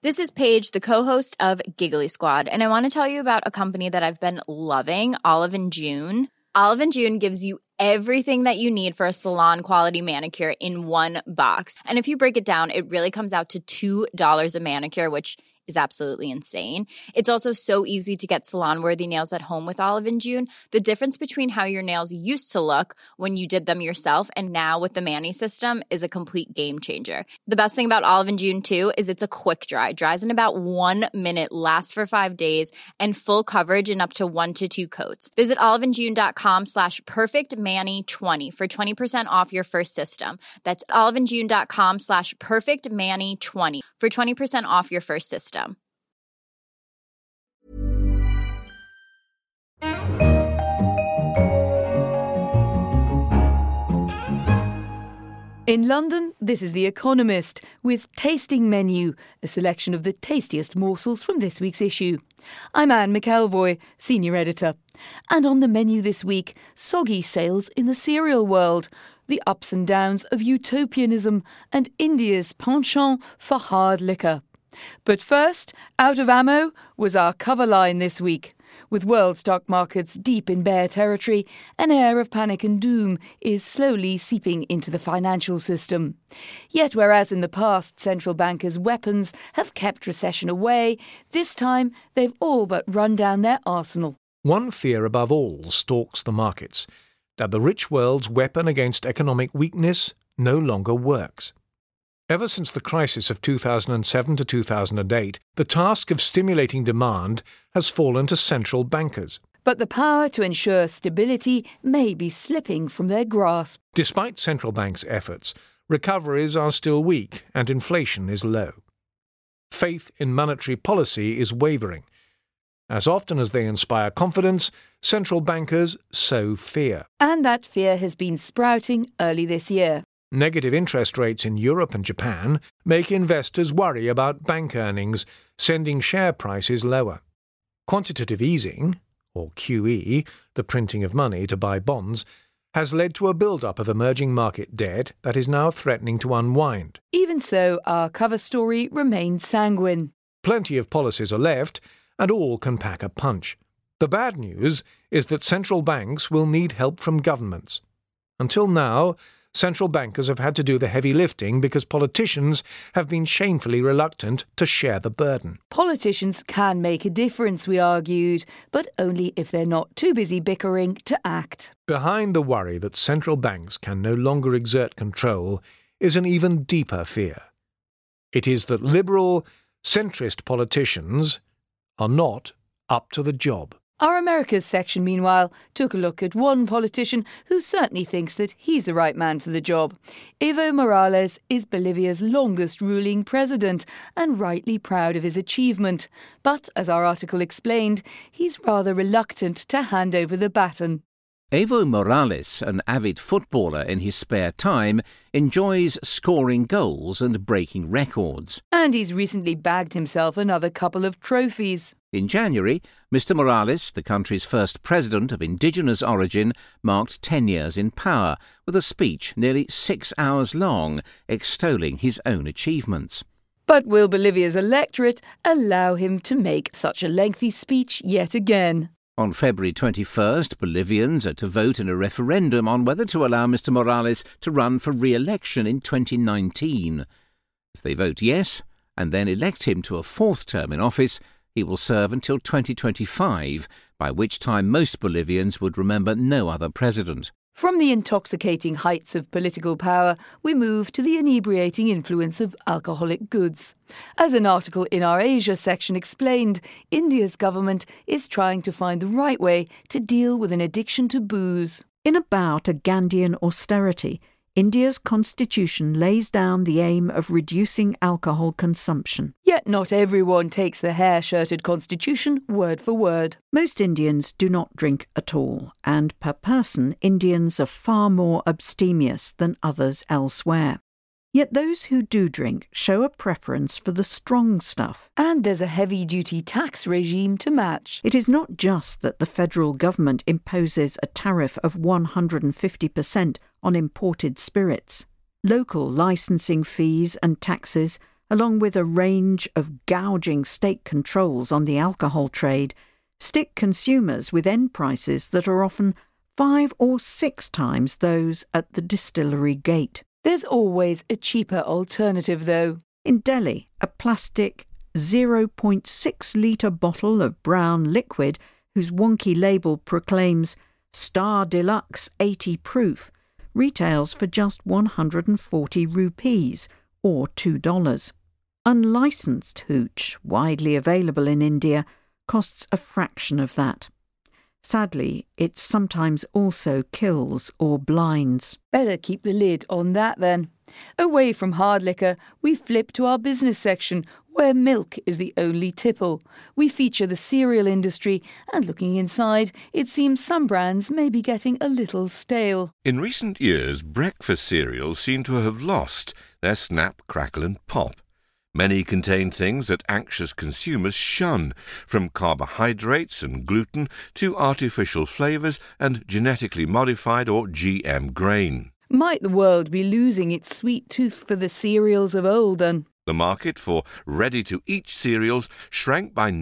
This is Paige, the co-host of Giggly Squad, and I want to tell you about a company that I've been loving, Olive & June. Olive & June gives you everything that you need for a salon-quality manicure in one box. And if you break it down, it really comes out to $2 a manicure, which is absolutely insane. It's also so easy to get salon-worthy nails at home with Olive & June. The difference between how your nails used to look when you did them yourself and now with the Mani system is a complete game changer. The best thing about Olive & June, too, is it's a quick dry. Dries in about 1 minute, lasts for 5 days, and full coverage in up to 1 to 2 coats. Visit oliveandjune.com/perfectmani20 for 20% off your first system. That's oliveandjune.com/perfectmani20 for 20% off your first system. In London, this is The Economist, with Tasting Menu, a selection of the tastiest morsels from this week's issue. I'm Anne McElvoy, senior editor. And on the menu this week, soggy sales in the cereal world, the ups and downs of utopianism, and India's penchant for hard liquor. But first, out of ammo was our cover line this week. With world stock markets deep in bear territory, an air of panic and doom is slowly seeping into the financial system. Yet whereas in the past central bankers' weapons have kept recession away, this time they've all but run down their arsenal. One fear above all stalks the markets, that the rich world's weapon against economic weakness no longer works. Ever since the crisis of 2007 to 2008, the task of stimulating demand has fallen to central bankers. But the power to ensure stability may be slipping from their grasp. Despite central banks' efforts, recoveries are still weak and inflation is low. Faith in monetary policy is wavering. As often as they inspire confidence, central bankers sow fear. And that fear has been sprouting early this year. Negative interest rates in Europe and Japan make investors worry about bank earnings, sending share prices lower. Quantitative easing, or QE, the printing of money to buy bonds, has led to a build-up of emerging market debt that is now threatening to unwind. Even so, our cover story remains sanguine. Plenty of policies are left, and all can pack a punch. The bad news is that central banks will need help from governments. Until now, central bankers have had to do the heavy lifting because politicians have been shamefully reluctant to share the burden. Politicians can make a difference, we argued, but only if they're not too busy bickering to act. Behind the worry that central banks can no longer exert control is an even deeper fear. It is that liberal, centrist politicians are not up to the job. Our Americas section, meanwhile, took a look at one politician who certainly thinks that he's the right man for the job. Evo Morales is Bolivia's longest ruling president and rightly proud of his achievement. But, as our article explained, he's rather reluctant to hand over the baton. Evo Morales, an avid footballer in his spare time, enjoys scoring goals and breaking records. And he's recently bagged himself another couple of trophies. In January, Mr. Morales, the country's first president of indigenous origin, marked 10 years in power, with a speech nearly 6 hours long, extolling his own achievements. But will Bolivia's electorate allow him to make such a lengthy speech yet again? On February 21st, Bolivians are to vote in a referendum on whether to allow Mr. Morales to run for re-election in 2019. If they vote yes, and then elect him to a fourth term in office, he will serve until 2025, by which time most Bolivians would remember no other president. From the intoxicating heights of political power, we move to the inebriating influence of alcoholic goods. As an article in our Asia section explained, India's government is trying to find the right way to deal with an addiction to booze. In a bow to Gandhian austerity, India's constitution lays down the aim of reducing alcohol consumption. Yet not everyone takes the hair-shirted constitution word for word. Most Indians do not drink at all, and per person, Indians are far more abstemious than others elsewhere. Yet those who do drink show a preference for the strong stuff. And there's a heavy-duty tax regime to match. It is not just that the federal government imposes a tariff of 150% on imported spirits. Local licensing fees and taxes along with a range of gouging state controls on the alcohol trade, stick consumers with end prices that are often 5 or 6 times those at the distillery gate. There's always a cheaper alternative, though. In Delhi, a plastic 0.6-litre bottle of brown liquid whose wonky label proclaims Star Deluxe 80 proof retails for just 140 rupees, or $2. Unlicensed hooch, widely available in India, costs a fraction of that. Sadly, it sometimes also kills or blinds. Better keep the lid on that then. Away from hard liquor, we flip to our business section, where milk is the only tipple. We feature the cereal industry, and looking inside, it seems some brands may be getting a little stale. In recent years, breakfast cereals seem to have lost their snap, crackle and pop. Many contain things that anxious consumers shun, from carbohydrates and gluten to artificial flavours and genetically modified or GM grain. Might the world be losing its sweet tooth for the cereals of old, then? The market for ready-to-eat cereals shrank by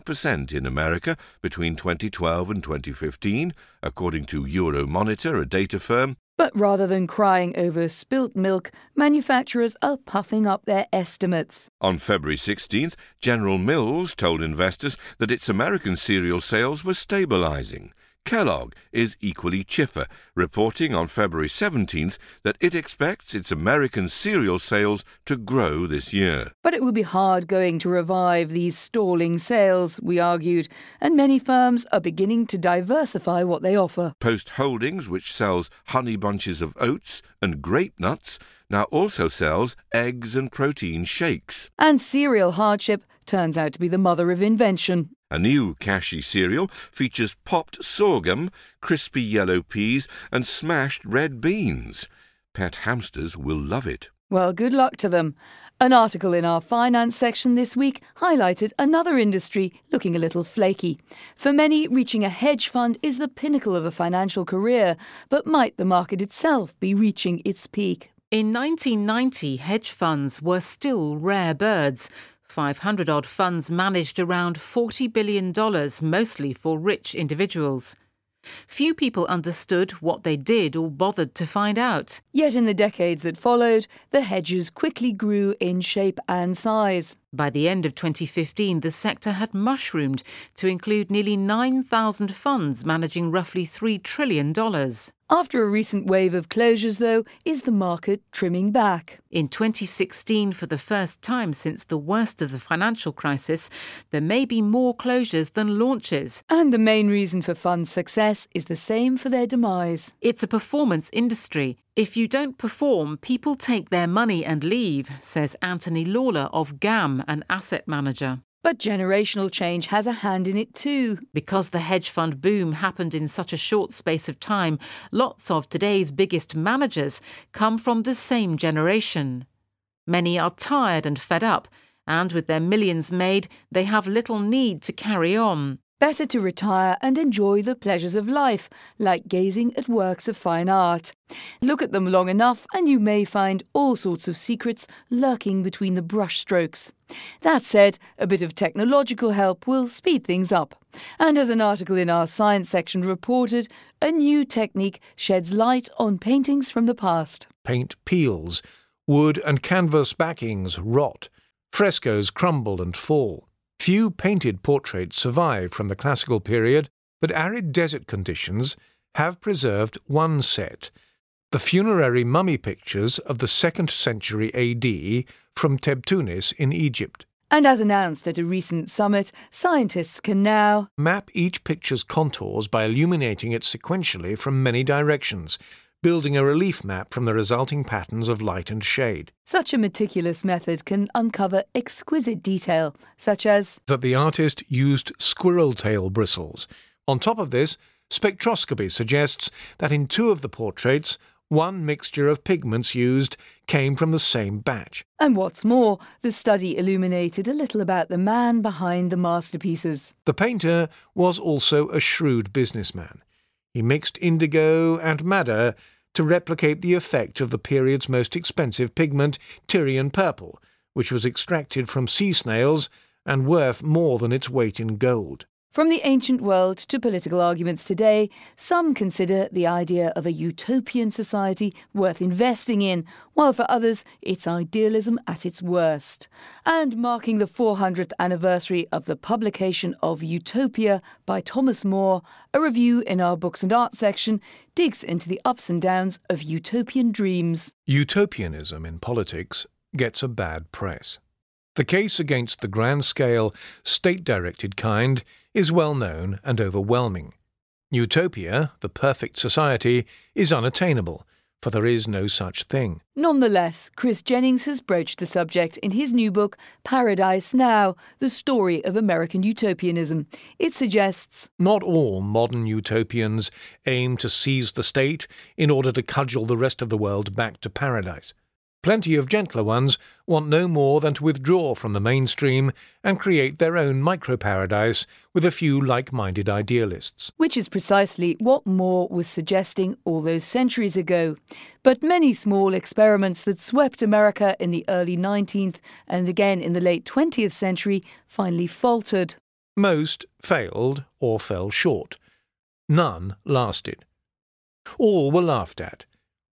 9% in America between 2012 and 2015, according to Euromonitor, a data firm. But rather than crying over spilt milk, manufacturers are puffing up their estimates. On February 16th, General Mills told investors that its American cereal sales were stabilising. Kellogg is equally chipper, reporting on February 17th that it expects its American cereal sales to grow this year. But it will be hard going to revive these stalling sales, we argued, and many firms are beginning to diversify what they offer. Post Holdings, which sells honey bunches of oats and grape nuts, now also sells eggs and protein shakes. And cereal hardship turns out to be the mother of invention. A new Kashi cereal features popped sorghum, crispy yellow peas and smashed red beans. Pet hamsters will love it. Well, good luck to them. An article in our finance section this week highlighted another industry looking a little flaky. For many, reaching a hedge fund is the pinnacle of a financial career, but might the market itself be reaching its peak? In 1990, hedge funds were still rare birds. 500-odd funds managed around $40 billion, mostly for rich individuals. Few people understood what they did or bothered to find out. Yet in the decades that followed, the hedges quickly grew in shape and size. By the end of 2015, the sector had mushroomed to include nearly 9,000 funds managing roughly $3 trillion. After a recent wave of closures, though, is the market trimming back? In 2016, for the first time since the worst of the financial crisis, there may be more closures than launches. And the main reason for fund success is the same for their demise. It's a performance industry. If you don't perform, people take their money and leave, says Anthony Lawler of GAM, an asset manager. But generational change has a hand in it too. Because the hedge fund boom happened in such a short space of time, lots of today's biggest managers come from the same generation. Many are tired and fed up, and with their millions made, they have little need to carry on. Better to retire and enjoy the pleasures of life, like gazing at works of fine art. Look at them long enough and you may find all sorts of secrets lurking between the brushstrokes. That said, a bit of technological help will speed things up. And as an article in our science section reported, a new technique sheds light on paintings from the past. Paint peels, wood and canvas backings rot, frescoes crumble and fall. Few painted portraits survive from the classical period, but arid desert conditions have preserved one set, the funerary mummy pictures of the 2nd century AD from Tebtunis in Egypt. And as announced at a recent summit, scientists can now map each picture's contours by illuminating it sequentially from many directions, building a relief map from the resulting patterns of light and shade. Such a meticulous method can uncover exquisite detail, such as that the artist used squirrel tail bristles. On top of this, spectroscopy suggests that in 2 of the portraits, one mixture of pigments used came from the same batch. And what's more, the study illuminated a little about the man behind the masterpieces. The painter was also a shrewd businessman. He mixed indigo and madder to replicate the effect of the period's most expensive pigment, Tyrian purple, which was extracted from sea snails and worth more than its weight in gold. From the ancient world to political arguments today, some consider the idea of a utopian society worth investing in, while for others it's idealism at its worst. And marking the 400th anniversary of the publication of Utopia by Thomas More, a review in our Books and Art section digs into the ups and downs of utopian dreams. Utopianism in politics gets a bad press. The case against the grand-scale, state-directed kind is well known and overwhelming. Utopia, the perfect society, is unattainable, for there is no such thing. Nonetheless, Chris Jennings has broached the subject in his new book, Paradise Now, The Story of American Utopianism. It suggests not all modern utopians aim to seize the state in order to cudgel the rest of the world back to paradise. Plenty of gentler ones want no more than to withdraw from the mainstream and create their own micro-paradise with a few like-minded idealists. Which is precisely what More was suggesting all those centuries ago. But many small experiments that swept America in the early 19th and again in the late 20th century finally faltered. Most failed or fell short. None lasted. All were laughed at.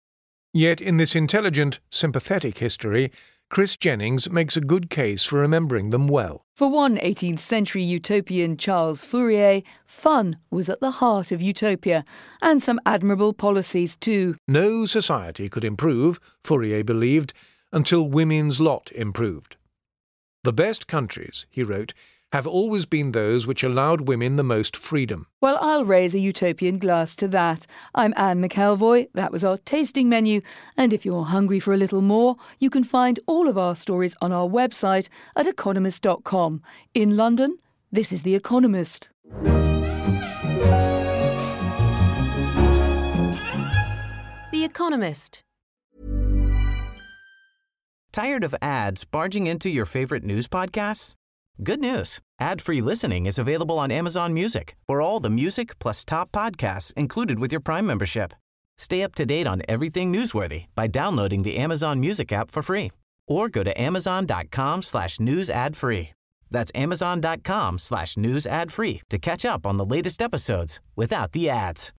Yet in this intelligent, sympathetic history, Chris Jennings makes a good case for remembering them well. For one 18th century utopian, Charles Fourier, fun was at the heart of utopia, and some admirable policies too. No society could improve, Fourier believed, until women's lot improved. The best countries, he wrote, have always been those which allowed women the most freedom. Well, I'll raise a utopian glass to that. I'm Anne McElvoy, that was our tasting menu, and if you're hungry for a little more, you can find all of our stories on our website at economist.com. In London, this is The Economist. The Economist. Tired of ads barging into your favorite news podcasts? Good news. Ad-free listening is available on Amazon Music for all the music plus top podcasts included with your Prime membership. Stay up to date on everything newsworthy by downloading the Amazon Music app for free or go to amazon.com/news ad free. That's amazon.com/news ad free to catch up on the latest episodes without the ads.